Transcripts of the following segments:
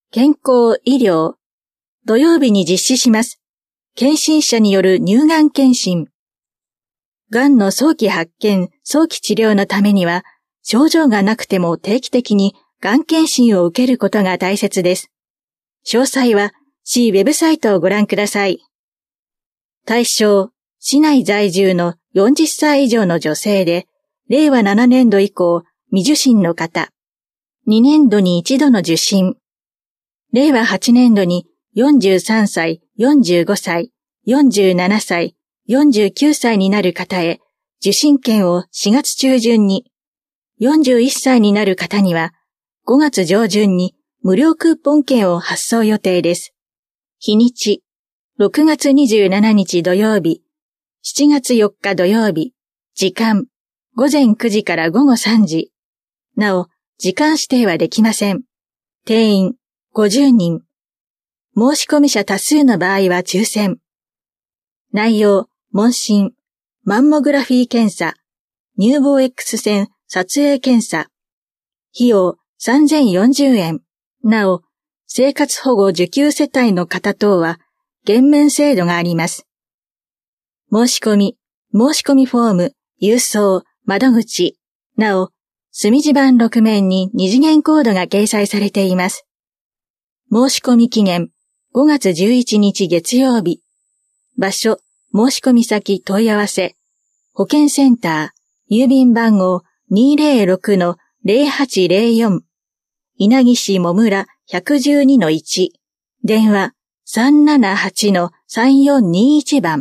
健康医療、土曜日に実施します。検診者による乳がん検診。がんの早期発見、早期治療のためには、症状がなくても定期的にがん検診を受けることが大切です。詳細は市ウェブサイトをご覧ください。対象、市内在住の40歳以上の女性で、令和7年度以降、未受診の方。2年度に1度の受診。令和8年度に43歳、45歳、47歳、49歳になる方へ受診券を4月中旬に、41歳になる方には5月上旬に無料クーポン券を発送予定です。日にち、6月27日土曜日、7月4日土曜日、時間、午前9時から午後3時。なお、時間指定はできません。定員、50人。申し込み者多数の場合は抽選。内容、問診、マンモグラフィー検査、乳房 X 線撮影検査。費用3040円。なお、生活保護受給世帯の方等は減免制度があります。申し込みフォーム、郵送、窓口。なお、墨字版6面に二次元コードが掲載されています。申し込み期限、5月11日月曜日。場所、申し込み先問い合わせ。保健センター、郵便番号 206-0804。稲城市もむら 112-1。電話 378-3421 番。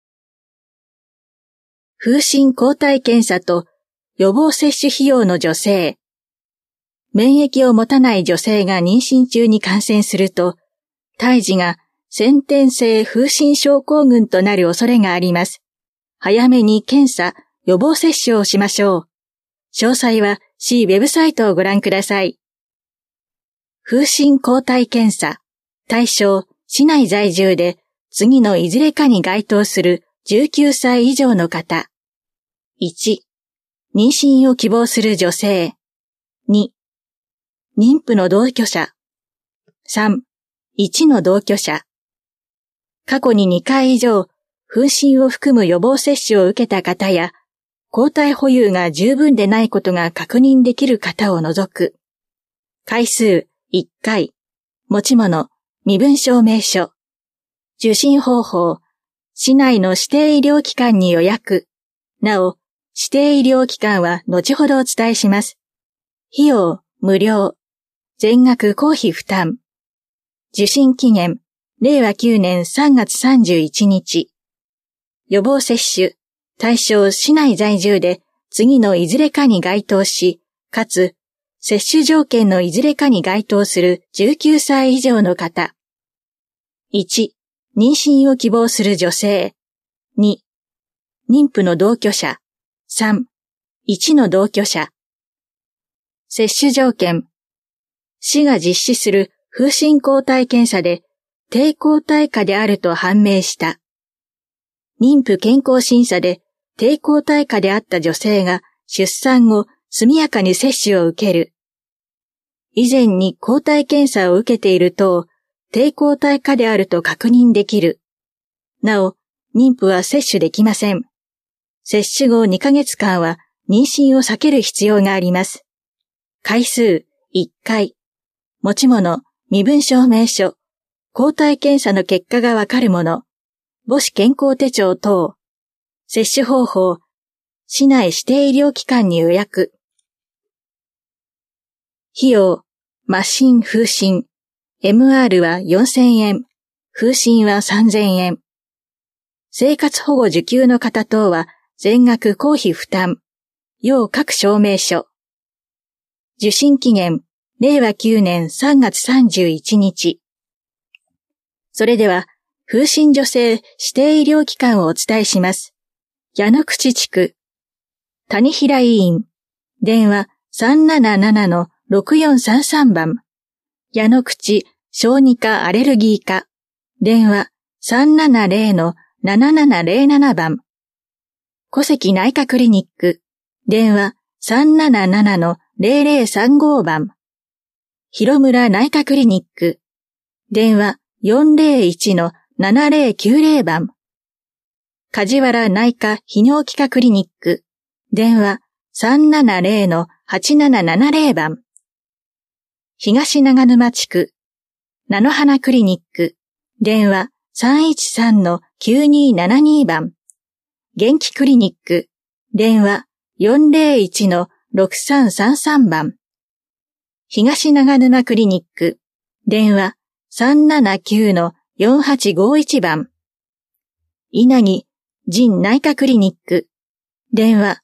風疹抗体検査と予防接種費用の助成。免疫を持たない女性が妊娠中に感染すると、胎児が先天性風疹症候群となる恐れがあります。早めに検査、予防接種をしましょう。詳細は市ウェブサイトをご覧ください。風疹抗体検査。対象、市内在住で次のいずれかに該当する19歳以上の方。1、妊娠を希望する女性。2、妊婦の同居者。3、1の同居者。過去に2回以上、風疹を含む予防接種を受けた方や、抗体保有が十分でないことが確認できる方を除く。回数1回。持ち物、身分証明書。受診方法、市内の指定医療機関に予約。なお、指定医療機関は後ほどお伝えします。費用、無料。全額公費負担。受診期限、令和9年3月31日。予防接種、対象市内在住で次のいずれかに該当し、かつ、接種条件のいずれかに該当する19歳以上の方。1、妊娠を希望する女性。2、妊婦の同居者。3、1の同居者。接種条件。市が実施する風疹抗体検査で低抗体価であると判明した。妊婦健康審査で低抗体価であった女性が出産後速やかに接種を受ける。以前に抗体検査を受けていると低抗体価であると確認できる。なお、妊婦は接種できません。接種後2ヶ月間は妊娠を避ける必要があります。回数1回。持ち物、身分証明書。抗体検査の結果がわかるもの。母子健康手帳等。接種方法。市内指定医療機関に予約。費用。麻疹風疹。MR は4000円。風疹は3000円。生活保護受給の方等は全額公費負担。要各証明書。受診期限、令和9年3月31日。それでは、風疹女性指定医療機関をお伝えします。矢野口地区。谷平医院。電話 377-6433 番。矢野口小児科アレルギー科。電話 370-7707 番。小関内科クリニック。電話 377-0035 番。 広村内科クリニック。電話401-7090番。梶原内科泌尿器科クリニック。電話370-8770番。東長沼地区。菜の花クリニック。電話313-9272番。元気クリニック。電話401-6333番。東長沼クリニック。電話379-4851番。稲城腎内科クリニック。電話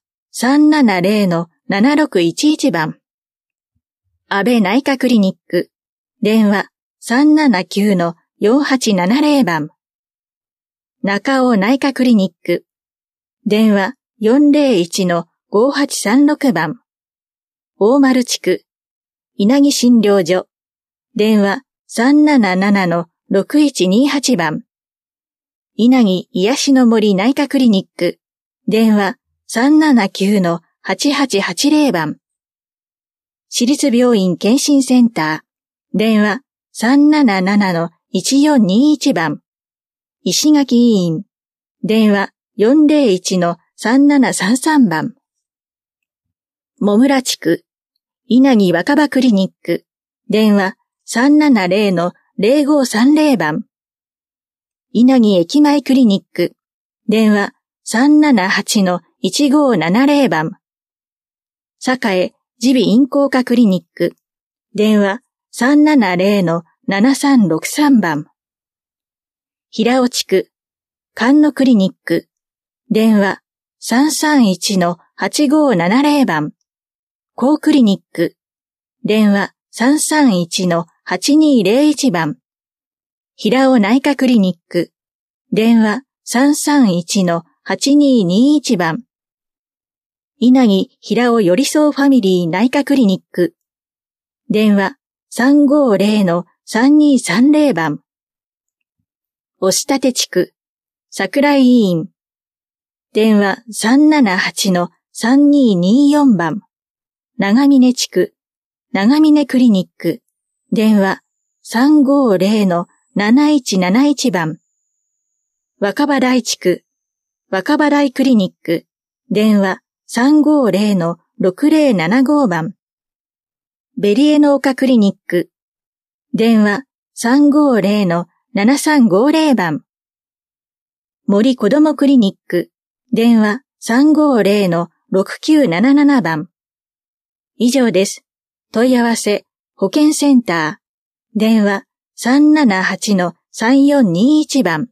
370-7611番。安倍内科クリニック。電話379-4870番。中尾内科クリニック。電話401-5836番。大丸地区。稲城診療所。電話377-6128番。稲城癒しの森内科クリニック。電話379-8880番。私立病院健診センター。電話377-1421番。石垣医院。電話401-3733番。茂村地区。稲城若葉クリニック。電話370-0530番。稲城駅前クリニック。電話378-1570番。栄耳鼻咽喉科クリニック。電話370-7363番。平尾地区。菅野クリニック。電話331-8570番。高クリニック。電話331-8201番。平尾内科クリニック。電話331-8221番。稲城平尾寄り添うファミリー内科クリニック。電話350-3230番。押立地区。桜井医院。電話378-3224番。長峰地区。長峰クリニック。電話350-7171番。若葉台地区。若葉台クリニック。電話350-6075番。ベリエノーカクリニック。電話350-7350番。森子どもクリニック。電話350-6977番。以上です。問い合わせ、保健センター。電話378-3421番。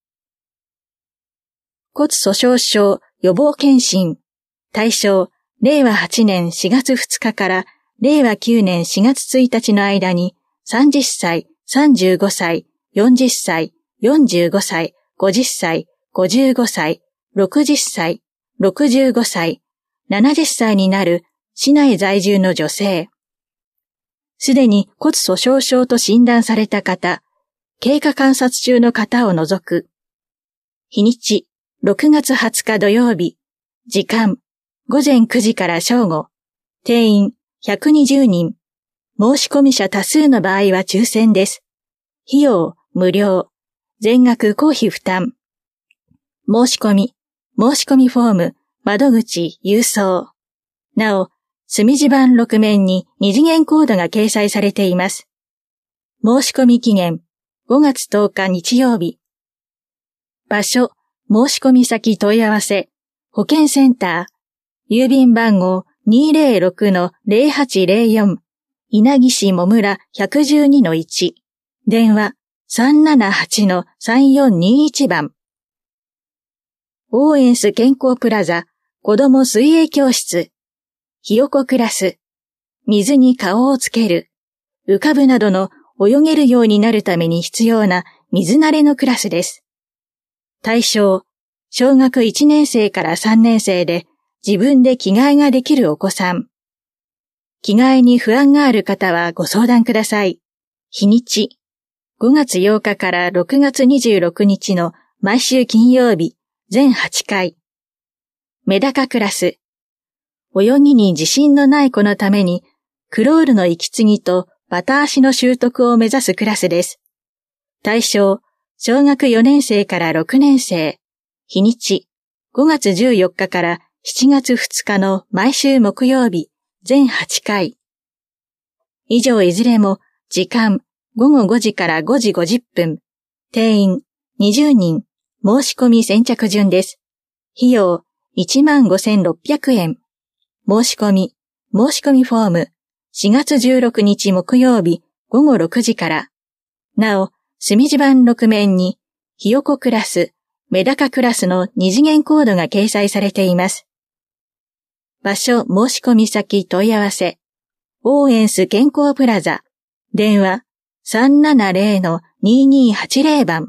骨粗鬆症予防検診。対象、令和8年4月2日から令和9年4月1日の間に30歳、35歳、40歳、45歳、50歳、55歳、60歳、65歳、70歳になる市内在住の女性。すでに骨粗鬆症と診断された方、経過観察中の方を除く。日にち、6月20日土曜日。時間、午前9時から正午。定員、120人。申し込み者多数の場合は抽選です。費用、無料。全額公費負担。申し込みフォーム、窓口、郵送。なお、墨字版6面に二次元コードが掲載されています。申し込み期限、5月10日日曜日。場所、申し込み先問い合わせ、保健センター、郵便番号 206-0804、稲城市茂村 112-1、電話378-3421番。オーエンス健康プラザ、子ども水泳教室、ひよこクラス、水に顔をつける、浮かぶなどの泳げるようになるために必要な水慣れのクラスです。対象、小学1年生から3年生で自分で着替えができるお子さん。着替えに不安がある方はご相談ください。日にち、5月8日から6月26日の毎週金曜日、全8回。メダカクラス。泳ぎに自信のない子のために、クロールの息継ぎとバタ足の習得を目指すクラスです。対象、小学4年生から6年生。日にち、5月14日から7月2日の毎週木曜日、全8回。以上いずれも、時間、午後5時から5時50分。定員、20人。申し込み先着順です。費用、15,600円。申し込みフォーム、4月16日木曜日午後6時から。なお、墨字盤6面に、ひよこクラス、メダカクラスの2次元コードが掲載されています。場所申し込み先問い合わせ、オーエンス健康プラザ、電話 370-2280 番。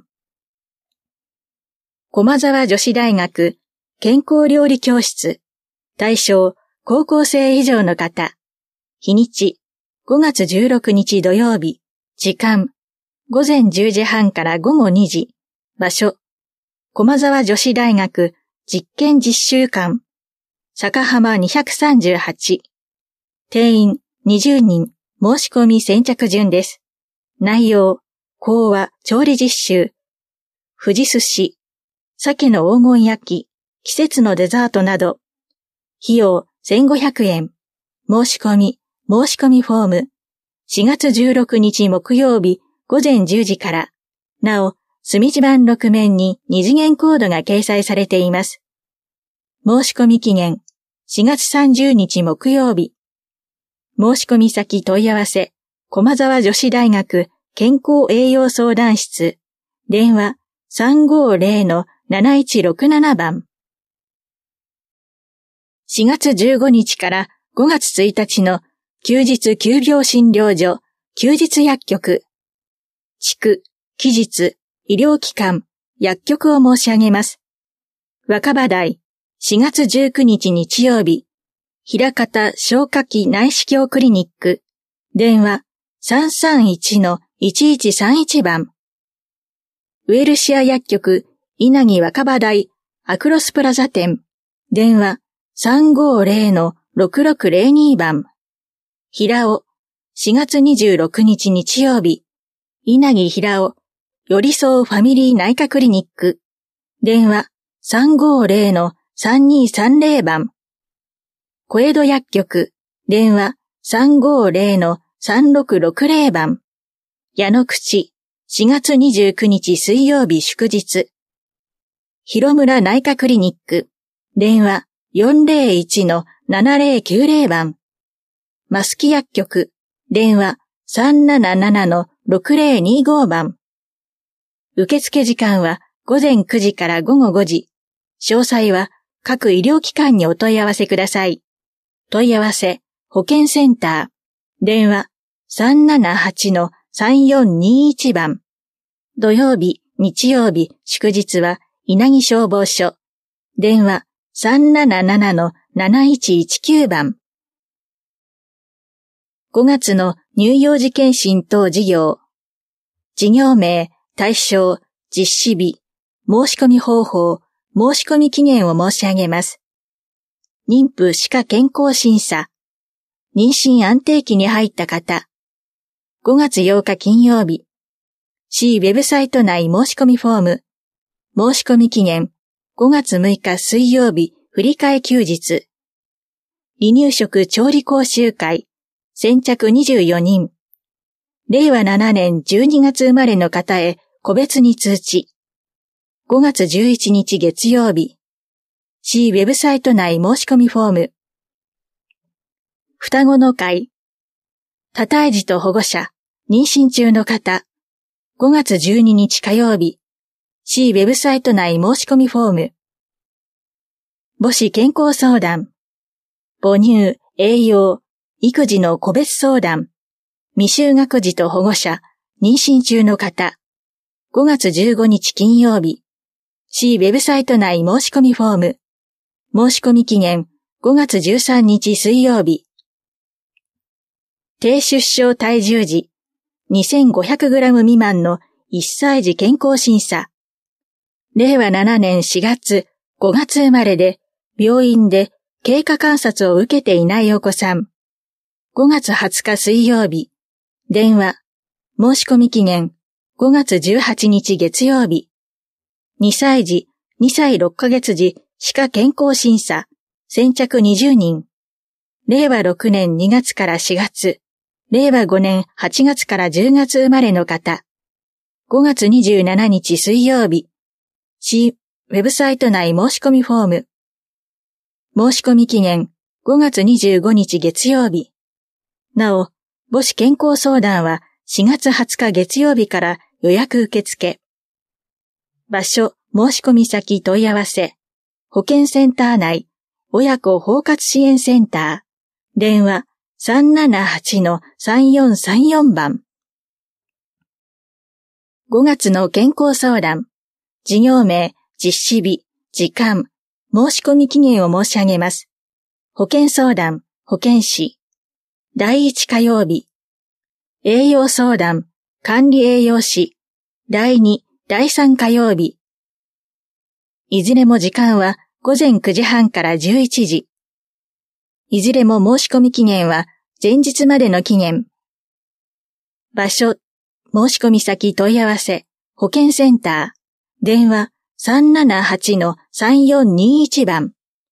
駒沢女子大学健康料理教室、対象高校生以上の方。日にち、5月16日土曜日。時間、午前10時半から午後2時。場所、駒沢女子大学実験実習館。坂浜238。定員20人。申し込み先着順です。内容、講話、調理実習。富士寿司、鮭の黄金焼き、季節のデザートなど。費用1500円。申し込みフォーム。4月16日木曜日午前10時から。なお、墨字盤6面に2次元コードが掲載されています。申し込み期限、4月30日木曜日。申し込み先問い合わせ、駒沢女子大学健康栄養相談室。電話 350-7167 番。4月15日から5月1日の休日急病診療所、休日薬局。地区、期日、医療機関、薬局を申し上げます。若葉台、4月19日日曜日、枚方消化器内視鏡クリニック、電話 331-1131 番。ウエルシア薬局、稲城若葉台、アクロスプラザ店、電話 350-6602 番。平尾、4月26日日曜日、稲城平尾、寄り添うファミリー内科クリニック、電話 350-3230 番。小江戸薬局、電話 350-3660 番。矢野口、4月29日水曜日祝日。広村内科クリニック、電話 401-7090 番。増木薬局、電話 377-6025 番。受付時間は午前9時から午後5時。詳細は各医療機関にお問い合わせください。問い合わせ、保健センター。電話 378-3421 番。土曜日、日曜日、祝日は稲城消防署。電話 377-7119 番。5月の乳幼児検診等事業。事業名、対象、実施日、申し込み方法、申し込み期限を申し上げます。妊婦歯科健康審査。妊娠安定期に入った方。5月8日金曜日。市ウェブサイト内申し込みフォーム。申し込み期限、5月6日水曜日、振り替え休日。離乳食調理講習会。先着24人。令和7年12月生まれの方へ個別に通知。5月11日月曜日。市ウェブサイト内申し込みフォーム。双子の会。多胎児と保護者、妊娠中の方。5月12日火曜日。市ウェブサイト内申し込みフォーム。母子健康相談。母乳、栄養、育児の個別相談。未就学児と保護者、妊娠中の方。5月15日金曜日。市ウェブサイト内申し込みフォーム。申し込み期限、5月13日水曜日。低出生体重児、2500g 未満の1歳児健康審査。令和7年4月、5月生まれで、病院で経過観察を受けていないお子さん。5月20日水曜日。 電話、申し込み期限、5月18日月曜日。2歳児、2歳6ヶ月児、歯科健康審査、先着20人。令和6年2月から4月、令和5年8月から10月生まれの方。5月27日水曜日。市ウェブサイト内申し込みフォーム。申し込み期限、5月25日月曜日。なお、母子健康相談は4月20日月曜日から予約受付。場所、申し込み先問い合わせ。保健センター内、親子包括支援センター。電話 378-3434 番。5月の健康相談。事業名、実施日、時間、申し込み期限を申し上げます。保健相談、保健師。第1火曜日。栄養相談、管理栄養士。第2、第3火曜日。いずれも時間は午前9時半から11時。いずれも申し込み期限は前日までの期限。場所、申し込み先問い合わせ、保健センター。電話 378-3421 番。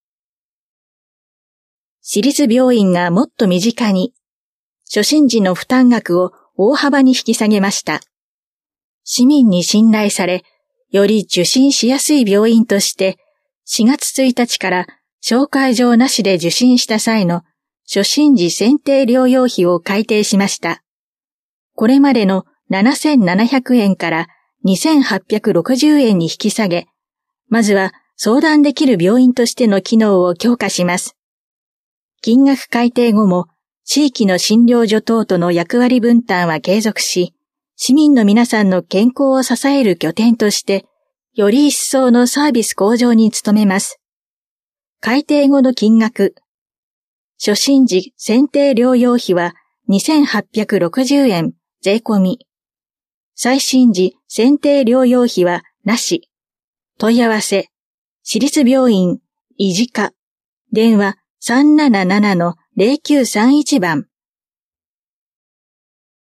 私立病院がもっと身近に。初診時の負担額を大幅に引き下げました。市民に信頼され、より受診しやすい病院として、4月1日から紹介状なしで受診した際の初診時選定療養費を改定しました。これまでの7700円から2860円に引き下げ、まずは相談できる病院としての機能を強化します。金額改定後も地域の診療所等との役割分担は継続し、市民の皆さんの健康を支える拠点として、より一層のサービス向上に努めます。改定後の金額。初診時選定療養費は2860円税込み。再診時選定療養費はなし。問い合わせ。私立病院、医事課。電話 377-0931 番。